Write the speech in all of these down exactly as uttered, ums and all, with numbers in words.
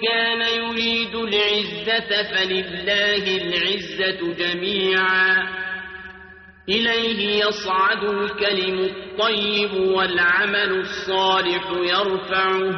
كان يريد العزة فلله العزة جميعا إليه يصعد الكلم الطيب والعمل الصالح يرفعه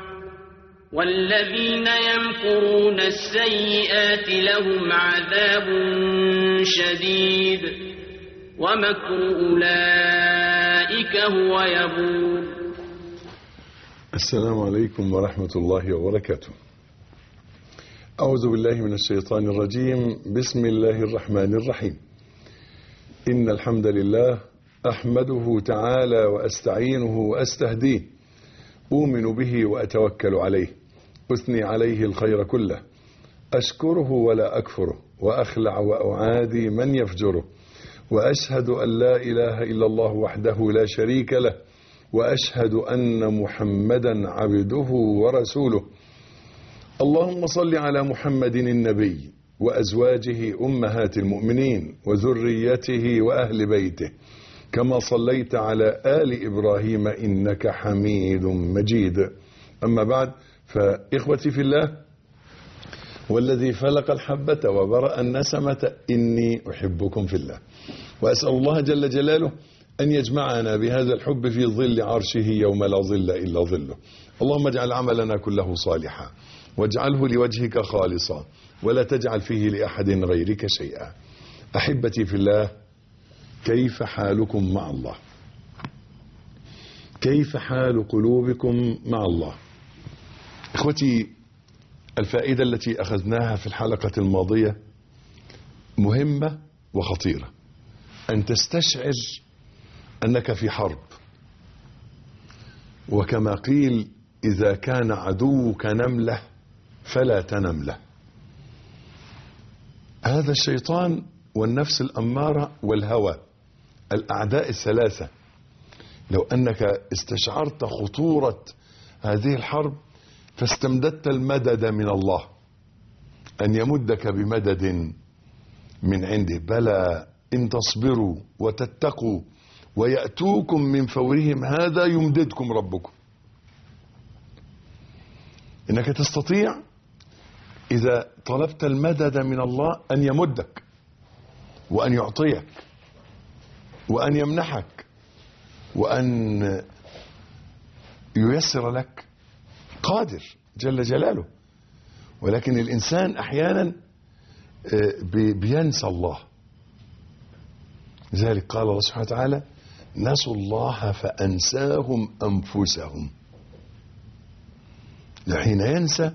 والذين يمكرون السيئات لهم عذاب شديد ومكر أولئك هو يبور. السلام عليكم ورحمة الله وبركاته. أعوذ بالله من الشيطان الرجيم. بسم الله الرحمن الرحيم. إن الحمد لله أحمده تعالى وأستعينه وأستهديه، أؤمن به وأتوكل عليه، أثني عليه الخير كله، أشكره ولا أكفره، وأخلع وأعادي من يفجره، وأشهد أن لا إله إلا الله وحده لا شريك له، وأشهد أن محمدا عبده ورسوله. اللهم صل على محمد النبي وأزواجه أمهات المؤمنين وذريته وأهل بيته كما صليت على آل إبراهيم إنك حميد مجيد. أما بعد، فإخوتي في الله والذي فلق الحبة وبرأ النسمة إني أحبكم في الله، وأسأل الله جل جلاله أن يجمعنا بهذا الحب في ظل عرشه يوم لا ظل إلا ظله. اللهم اجعل عملنا كله صالحا واجعله لوجهك خالصا ولا تجعل فيه لأحد غيرك شيئا. أحبتي في الله، كيف حالكم مع الله؟ كيف حال قلوبكم مع الله؟ إخوتي، الفائدة التي أخذناها في الحلقة الماضية مهمة وخطيرة، أن تستشعر أنك في حرب، وكما قيل إذا كان عدوك نملة فلا تنم له. هذا الشيطان والنفس الأمارة والهوى، الأعداء الثلاثة، لو أنك استشعرت خطورة هذه الحرب فاستمددت المدد من الله أن يمدك بمدد من عنده. بلى إن تصبروا وتتقوا ويأتوكم من فورهم هذا يمددكم ربكم. إنك تستطيع إذا طلبت المدد من الله أن يمدك وأن يعطيك وأن يمنحك وأن ييسر لك، قادر جل جلاله. ولكن الإنسان أحيانا بينسى الله. لذلك قال الله سبحانه وتعالى: نسوا الله فأنساهم أنفسهم. حين ينسى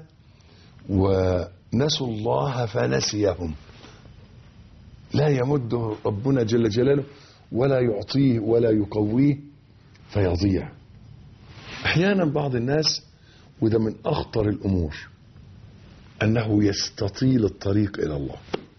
ونسوا الله فنسيهم، لا يمد ربنا جل جلاله ولا يعطيه ولا يقويه فيضيع. احيانا بعض الناس، وده من اخطر الامور، انه يستطيل الطريق الى الله.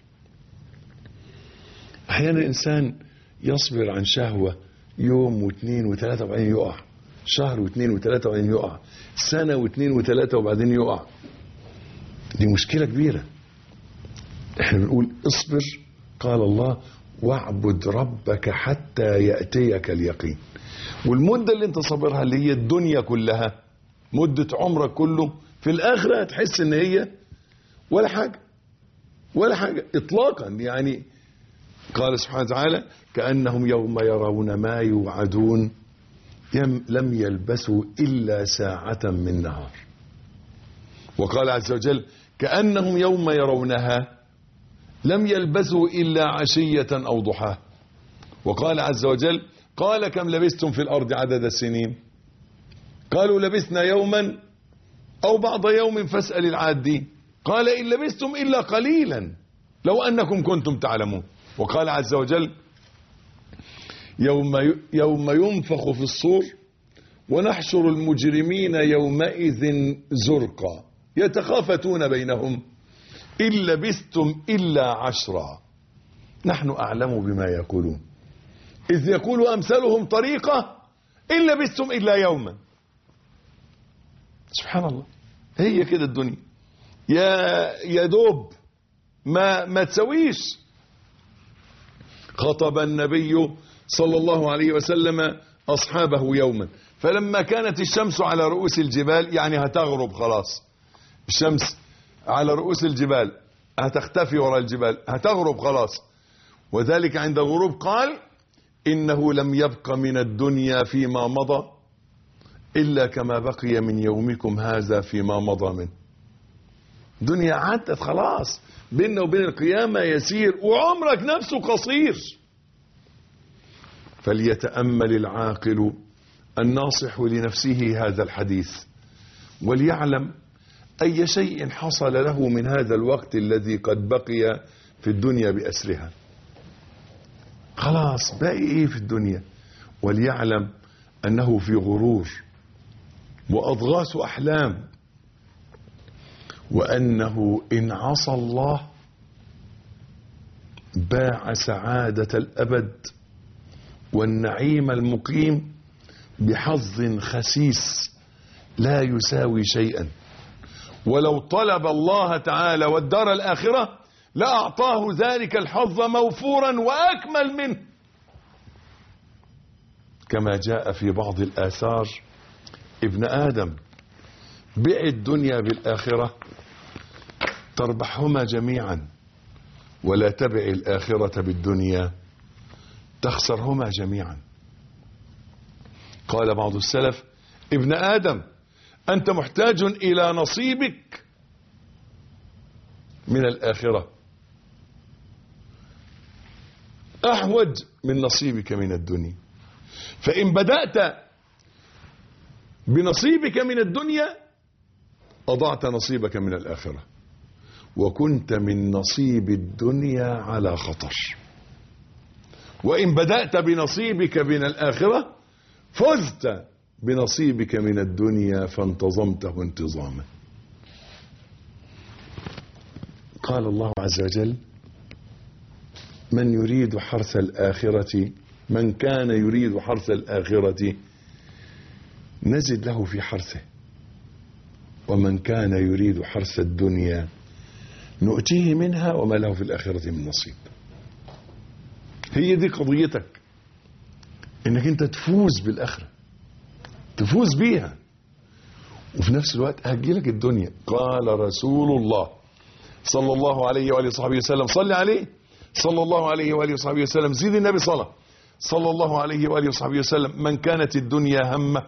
احيانا الانسان يصبر عن شهوة يوم واثنين وثلاثة وبعدين يقع، شهر واثنين وثلاثة وبعدين يقع، سنة واثنين وثلاثة وبعدين يقع. دي مشكلة كبيرة. احنا بنقول اصبر، قال الله: واعبد ربك حتى يأتيك اليقين. والمدة اللي انت صبرها اللي هي الدنيا كلها، مدة عمرك كله، في الآخرة هتحس ان هي ولا حاجة ولا حاجة اطلاقا. يعني قال سبحانه وتعالى: كأنهم يوم يرون ما يوعدون لم يلبسوا إلا ساعة من نهار. وقال عز وجل: كأنهم يوم يرونها لم يلبسوا إلا عشية أو ضحاها. وقال عز وجل: قال كم لبستم في الأرض عدد السنين؟ قالوا لبثنا يوما أو بعض يوم فاسأل العادين. قال إن لبستم إلا قليلا لو أنكم كنتم تعلمون. وقال عز وجل: يوم يوم ينفخ في الصور ونحشر المجرمين يومئذ زرقا يتخافتون بينهم إن لبثتم إلا عشرا نحن أعلم بما يقولون إذ يقول أمثلهم طريقة إن لبثتم إلا يوما. سبحان الله، هي كده الدنيا، يا يا دوب ما ما تسويش. خطب النبي صلى الله عليه وسلم أصحابه يوما، فلما كانت الشمس على رؤوس الجبال، يعني هتغرب خلاص، الشمس على رؤوس الجبال هتختفي وراء الجبال، هتغرب خلاص. وذلك عند الغروب قال إنه لم يبق من الدنيا فيما مضى إلا كما بقي من يومكم هذا فيما مضى منه. دنيا عدت خلاص، بيننا وبين القيامة يسير، وعمرك نفسه قصير. فليتأمل العاقل الناصح لنفسه هذا الحديث، وليعلم أي شيء حصل له من هذا الوقت الذي قد بقي في الدنيا بأسرها. خلاص باقي ايه في الدنيا؟ وليعلم أنه في غرور وأضغاث أحلام، وأنه إن عصى الله باع سعادة الأبد والنعيم المقيم بحظ خسيس لا يساوي شيئا، ولو طلب الله تعالى والدار الآخرة لأعطاه ذلك الحظ موفورا وأكمل منه، كما جاء في بعض الآثار: ابن آدم بع الدنيا بالآخرة تربحهما جميعا، ولا تبع الآخرة بالدنيا تخسرهما جميعا. قال بعض السلف: ابن آدم أنت محتاج إلى نصيبك من الآخرة أحوج من نصيبك من الدنيا، فإن بدأت بنصيبك من الدنيا أضعت نصيبك من الآخرة، وكنت من نصيب الدنيا على خطر. وإن بدأت بنصيبك من الآخرة فزت بنصيبك من الدنيا فانتظمته انتظاما. قال الله عز وجل: من يريد حرث الآخرة من كان يريد حرث الآخرة نزد له في حرثه، ومن كان يريد حرث الدنيا نؤتيه منها وما له في الآخرة من نصيب. هي دي قضيتك، انك انت تفوز بالآخرة، تفوز بيها، وفي نفس الوقت هتجيلك الدنيا. قال رسول الله صلى الله عليه وآله وصحبه وسلم، صلي عليه صلى الله عليه وآله وصحبه وسلم، زيد النبي صلى صلى الله عليه وآله وصحبه وسلم: من كانت الدنيا همه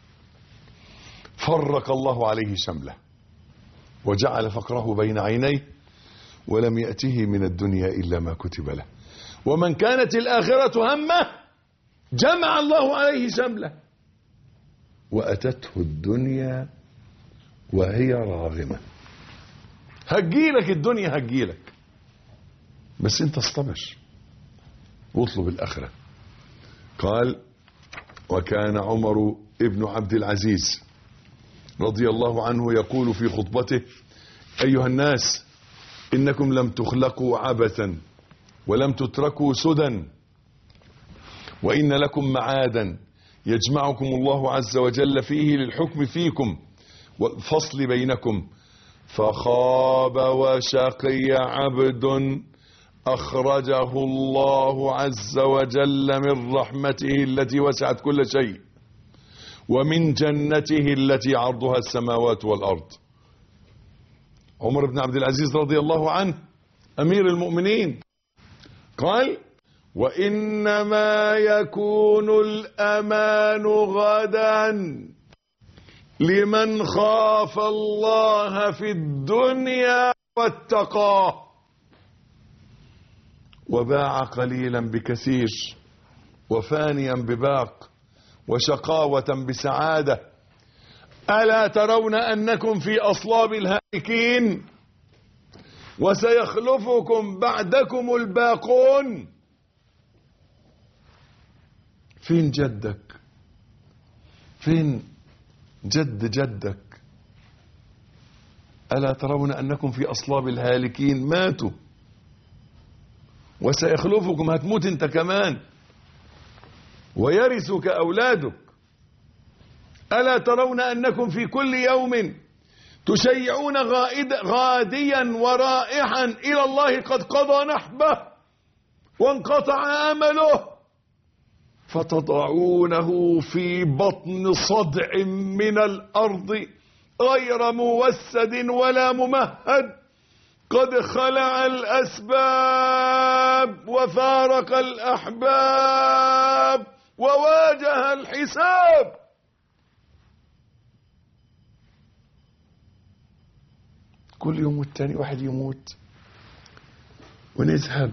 فرق الله عليه شمله وجعل فقره بين عينيه ولم يأته من الدنيا إلا ما كتب له، ومن كانت الآخرة همه جمع الله عليه شمله وأتته الدنيا وهي راغمة. هتجيلك الدنيا، هتجيلك، بس انت اصطبر واطلب الآخرة. قال: وكان عمر ابن عبد العزيز رضي الله عنه يقول في خطبته: أيها الناس، إنكم لم تخلقوا عبثا ولم تتركوا سدى، وإن لكم معادا يجمعكم الله عز وجل فيه للحكم فيكم والفصل بينكم، فخاب وشقي عبد أخرجه الله عز وجل من رحمته التي وسعت كل شيء ومن جنته التي عرضها السماوات والأرض. عمر بن عبد العزيز رضي الله عنه أمير المؤمنين قال: وإنما يكون الأمان غدا لمن خاف الله في الدنيا واتقاه وباع قليلا بكثير وفانيا بباق وشقاوة بسعادة. ألا ترون أنكم في أصلاب الهالكين وسيخلفكم بعدكم الباقون؟ فين جدك؟ فين جد جدك؟ ألا ترون أنكم في أصلاب الهالكين ماتوا وسيخلفكم، هتموت انت كمان ويرثك أولادك. ألا ترون أنكم في كل يوم تشيعون غائد غاديا ورائحا إلى الله قد قضى نحبه وانقطع آمله، فتضعونه في بطن صدع من الأرض غير موسد ولا ممهد، قد خلع الأسباب وفارق الأحباب وواجه الحساب. كل يوم والتاني واحد يموت ونذهب،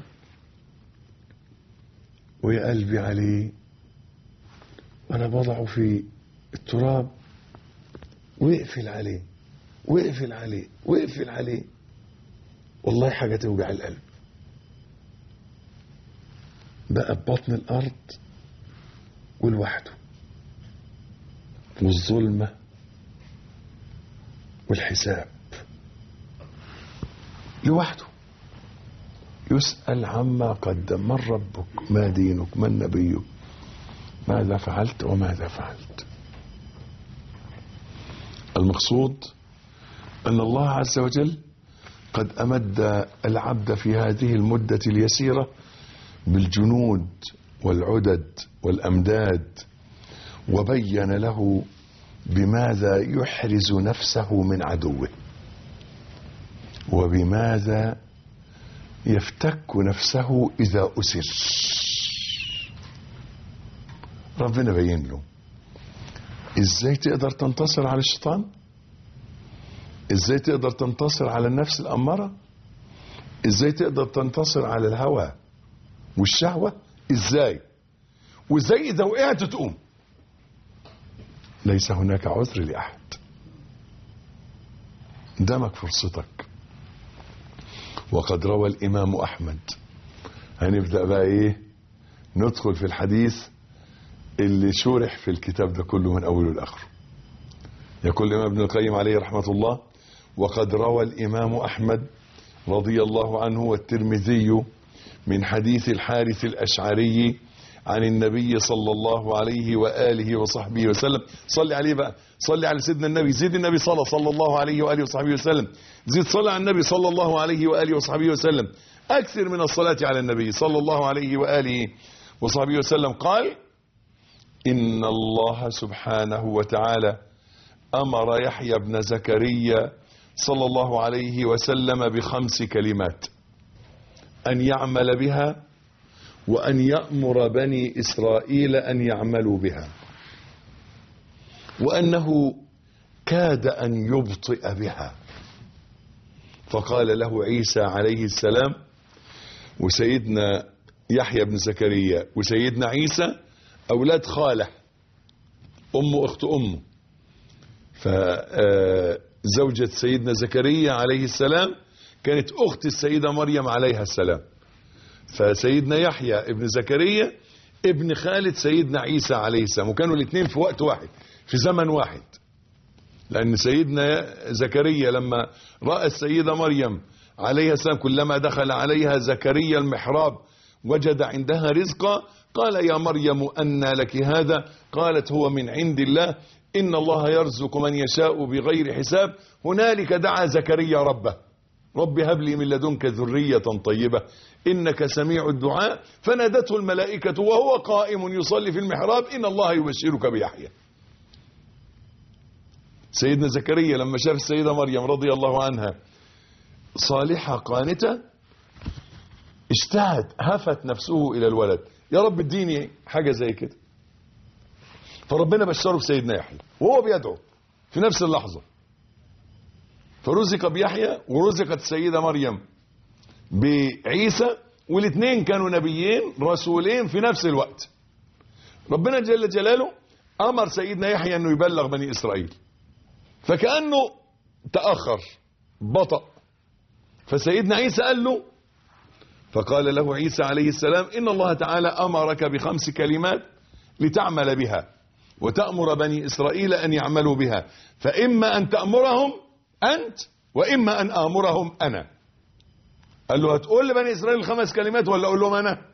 ويا قلبي عليه أنا بضعه في التراب، واقفل عليه واقفل عليه واقفل عليه، والله حاجة توجع القلب. بقى ببطن الأرض ولوحده، والظلمة والحساب لوحده، يسأل عما قدم، من ربك، ما دينك، من نبيك، ماذا فعلت وماذا فعلت. المقصود أن الله عز وجل قد أمد العبد في هذه المدة اليسيرة بالجنود والعدد والأمداد، وبين له بماذا يحرز نفسه من عدوه، وبماذا يفتك نفسه إذا أسر. ربنا بين له إزاي تقدر تنتصر على الشيطان، إزاي تقدر تنتصر على النفس الأمارة، إزاي تقدر تنتصر على الهوى والشهوة، إزاي، وإزاي إذا وقعت تقوم. ليس هناك عذر لأحد، دمك فرصتك. وقد روى الإمام أحمد، هنبدأ بقى إيه، ندخل في الحديث اللي شرح في الكتاب ده كله من أوله لآخره. يقول الإمام ابن القيم عليه رحمة الله: وقد روى الإمام أحمد رضي الله عنه والترمذي من حديث الحارث الأشعري عن النبي صلى الله عليه وآله وصحبه وسلم. صلي عليه بقى، صلي على سيدنا النبي، زيد النبي صلى صلى الله عليه وآله وصحبه وسلم، زيد صلى على النبي صلى الله عليه وآله وصحبه وسلم، أكثر من الصلاة على النبي صلى الله عليه وآله وصحبه وسلم. قال: إن الله سبحانه وتعالى أمر يحيى بن زكريا صلى الله عليه وسلم بخمس كلمات أن يعمل بها، وأن يأمر بني إسرائيل أن يعملوا بها، وأنه كاد أن يبطئ بها. فقال له عيسى عليه السلام، وسيدنا يحيى بن زكريا وسيدنا عيسى أولاد خالة، أمه أخت أمه، فزوجة سيدنا زكريا عليه السلام كانت أخت السيدة مريم عليها السلام، فسيدنا يحيى ابن زكريا ابن خالد سيدنا عيسى عليه السلام، وكانوا الاثنين في وقت واحد في زمن واحد. لأن سيدنا زكريا لما رأى السيدة مريم عليها السلام كلما دخل عليها زكريا المحراب وجد عندها رزقا، قال: يا مريم أنى لك هذا؟ قالت: هو من عند الله، إن الله يرزق من يشاء بغير حساب. هنالك دعا زكريا ربه: رب هب لي من لدنك ذرية طيبة إنك سميع الدعاء. فنادته الملائكة وهو قائم يصلي في المحراب: إن الله يبشرك بيحيى. سيدنا زكريا لما شاف السيدة مريم رضي الله عنها صالحة قانتة اجتهد، هفت نفسه إلى الولد: يا رب اديني حاجة زي كده. فربنا بشره بسيدنا يحيى وهو بيدعو في نفس اللحظة، فرزق بيحيى ورزقت السيدة مريم بعيسى، والاثنين كانوا نبيين رسولين في نفس الوقت. ربنا جل جلاله أمر سيدنا يحيى أنه يبلغ بني إسرائيل، فكأنه تأخر بطأ، فسيدنا عيسى قال له، فقال له عيسى عليه السلام: إن الله تعالى أمرك بخمس كلمات لتعمل بها وتأمر بني إسرائيل أن يعملوا بها، فإما أن تأمرهم أنت وإما أن آمرهم أنا. قال له: هتقول لبني إسرائيل الخمس كلمات ولا أقول لهم أنا؟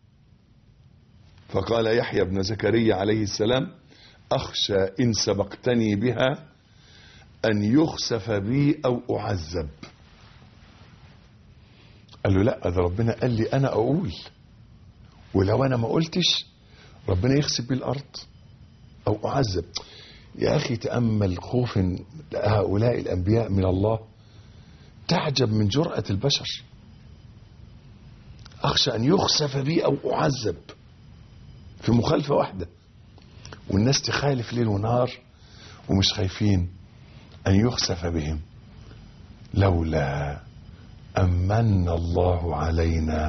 فقال يحيى بن زكريا عليه السلام: أخشى إن سبقتني بها أن يخسف بي أو أعذب. قال له: لا، ده ربنا قال لي أنا أقول، ولو أنا ما قلتش ربنا يخسف بي الأرض أو أعذب. يا أخي تأمل خوف هؤلاء الأنبياء من الله، تعجب من جرأة البشر. أخشى أن يخسف بي أو أعذب في مخالفة واحدة، والناس تخالف ليل ونهار ومش خايفين أن يخسف بهم. لولا أمن الله علينا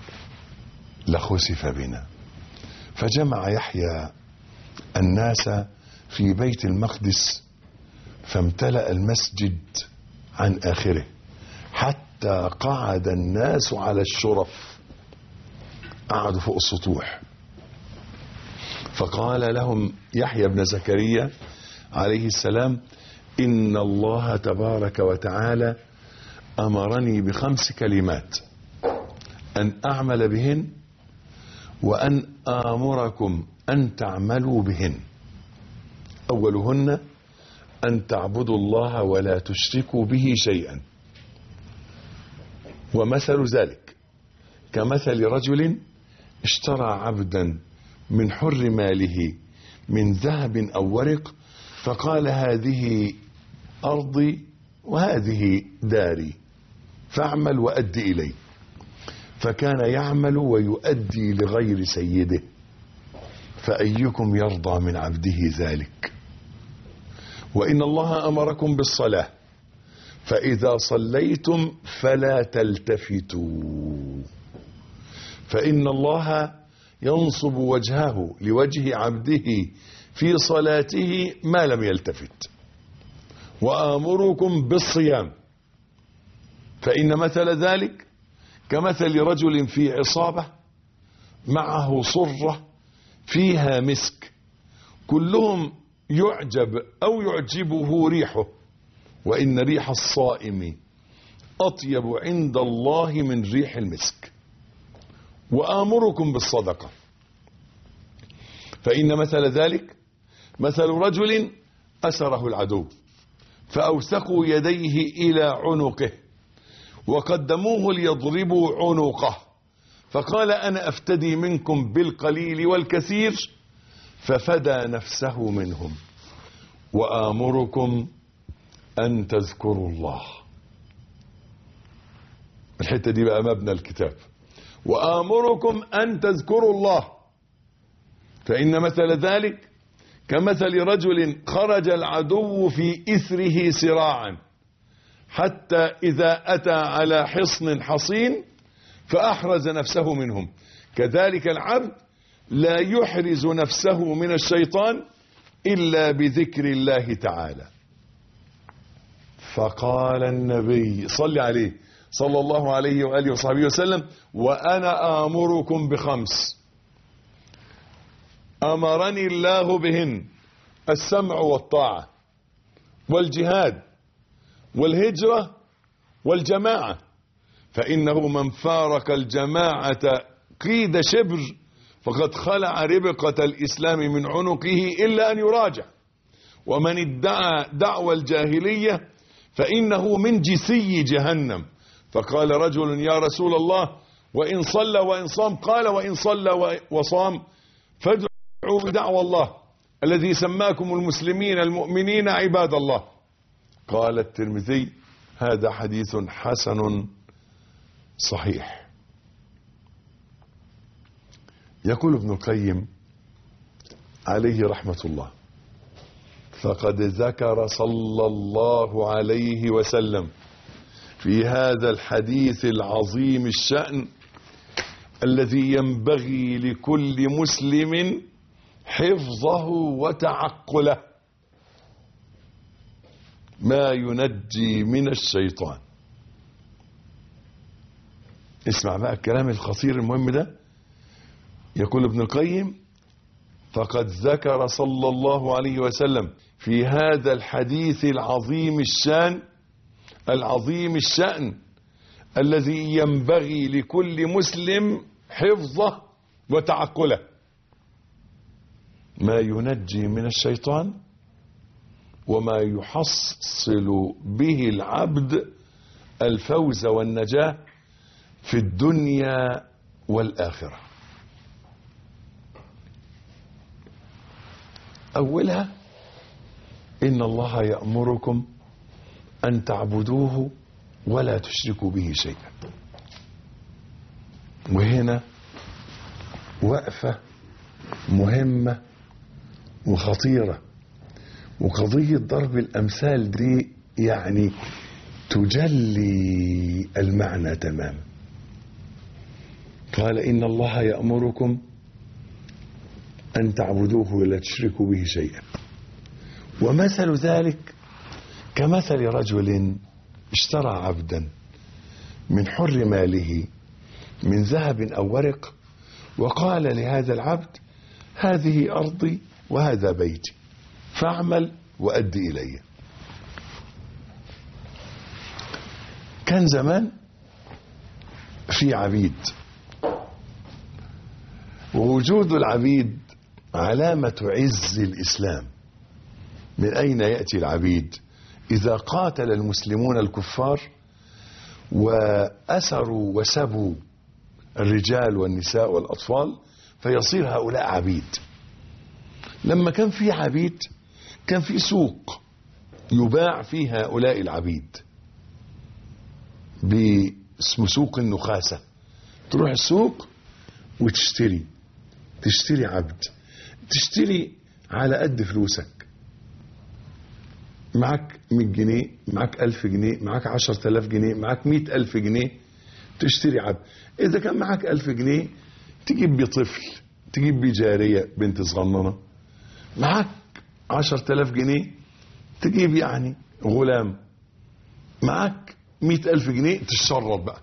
لخسف بنا. فجمع يحيى الناس في بيت المقدس فامتلأ المسجد عن آخره حتى قعد الناس على الشرف، قعدوا فوق السطوح. فقال لهم يحيى بن زكريا عليه السلام: إن الله تبارك وتعالى أمرني بخمس كلمات أن أعمل بهن وأن آمركم أن تعملوا بهن. أولهن أن تعبدوا الله ولا تشركوا به شيئا. ومثل ذلك كمثل رجل اشترى عبدا من حر ماله من ذهب أو ورق، فقال: هذه أرضي وهذه داري، فاعمل وأدي إلي. فكان يعمل ويؤدي لغير سيده، فأيكم يرضى من عبده ذلك؟ وإن الله أمركم بالصلاة، فإذا صليتم فلا تلتفتوا، فإن الله ينصب وجهه لوجه عبده في صلاته ما لم يلتفت. وآمركم بالصيام، فإن مثل ذلك كمثل رجل في عصابة معه صرة فيها مسك، كلهم يعجب أو يعجبه ريحه، وإن ريح الصائم أطيب عند الله من ريح المسك. وآمركم بالصدقة، فإن مثل ذلك مثل رجل أسره العدو فأوثقوا يديه إلى عنقه وقدموه ليضربوا عنقه، فقال: أنا أفتدي منكم بالقليل والكثير، ففدى نفسه منهم. وآمركم أن تذكروا الله. الحتة دي بقى مبنى الكتاب. وآمركم أن تذكروا الله، فإن مثل ذلك كمثل رجل خرج العدو في إثره سراعا حتى إذا أتى على حصن حصين فأحرز نفسه منهم. كذلك العبد لا يحرز نفسه من الشيطان إلا بذكر الله تعالى. فقال النبي صلى عليه صلى الله عليه وآله وصحبه وسلم: وأنا آمركم بخمس أمرني الله بهن: السمع والطاعة والجهاد والهجرة والجماعة، فإنه من فارق الجماعة قيد شبر فقد خلع ربقة الإسلام من عنقه إلا أن يراجع، ومن ادعى دعوى الجاهلية فإنه من جسي جهنم. فقال رجل: يا رسول الله، وإن صلى وإن صام؟ قال: وإن صلى وصام فادعوا بدعوى الله الذي سماكم المسلمين المؤمنين عباد الله. قال الترمذي: هذا حديث حسن صحيح. يقول ابن القيم عليه رحمة الله: فقد ذكر صلى الله عليه وسلم في هذا الحديث العظيم الشأن الذي ينبغي لكل مسلم حفظه وتعقله ما ينجي من الشيطان. اسمع بقى الكلام الخطير المهم ده. يقول ابن القيم: فقد ذكر صلى الله عليه وسلم في هذا الحديث العظيم الشان العظيم الشأن الذي ينبغي لكل مسلم حفظه وتعقله ما ينجي من الشيطان وما يحصل به العبد الفوز والنجاة في الدنيا والآخرة. أولها إن الله يأمركم أن تعبدوه ولا تشركوا به شيئا. وهنا وقفة مهمة وخطيرة، وقضية ضرب الأمثال دي يعني تجلي المعنى تماما. قال إن الله يأمركم أن تعبدوه ولا تشركوا به شيئا، ومثل ذلك كمثل رجل اشترى عبدا من حر ماله من ذهب أو ورق، وقال لهذا العبد هذه أرضي وهذا بيتي فاعمل وأد إلي. كان زمان في عبيد، ووجود العبيد علامة عز الإسلام. من أين يأتي العبيد؟ إذا قاتل المسلمون الكفار وأسروا وسبوا الرجال والنساء والأطفال فيصير هؤلاء عبيد. لما كان في عبيد كان في سوق يباع فيه هؤلاء العبيد باسم سوق النخاسة. تروح السوق وتشتري، تشتري عبد، تشتري على قد فلوسك. معك مية جنيه، معك ألف جنيه، معك عشرة آلاف جنيه، معك مئة ألف جنيه، تشتري عبد. إذا كان معك ألف جنيه تجيب بيه طفل، تجيب بيه جارية بنت صغننة. معك عشرة آلاف جنيه تجيب يعني غلام. معك مئة ألف جنيه تشرب بقى،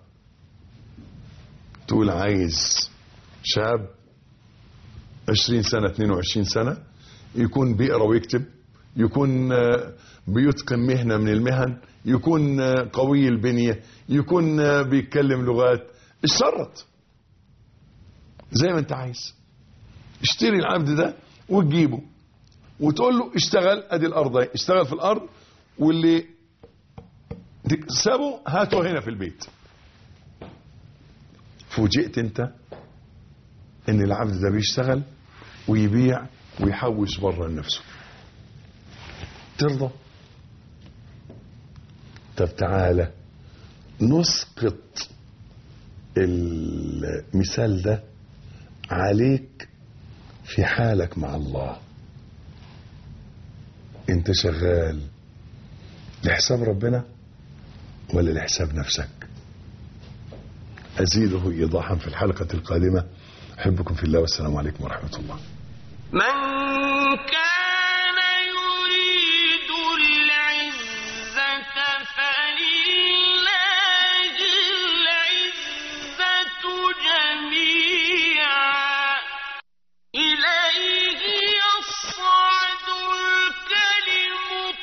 تقول عايز شاب عشرين سنة اثنين وعشرين سنة يكون بيقرأ ويكتب، يكون بيتقن مهنة من المهن، يكون قوي البنية، يكون بيتكلم لغات. اشترط زي ما انت عايز. اشتري العبد ده وتجيبه وتقول له اشتغل، ادي الارض اهي، اشتغل في الارض، واللي تكسبه هاته هنا في البيت. فوجئت انت ان العبد ده بيشتغل ويبيع ويحوش بره لنفسه. ترضى؟ طب تعالى نسقط المثال ده عليك في حالك مع الله. انت شغال لحساب ربنا ولا لحساب نفسك؟ أزيده إيضاحا في الحلقة القادمة. أحبكم في الله والسلام عليكم ورحمة الله. من كان يريد العزة فلله العزة جميعا إليه يصعد الكلم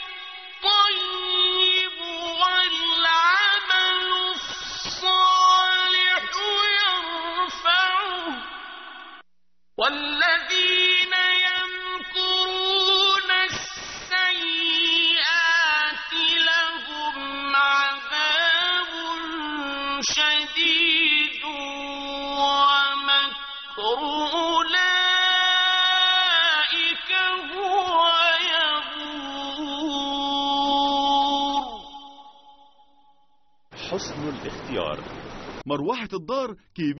الطيب والعمل الصالح يرفعه والذين يمكرون السيئات لهم عذاب شديد ومكر أولئك هو يبور. حسن الاختيار. مروحة الدار كبيرة.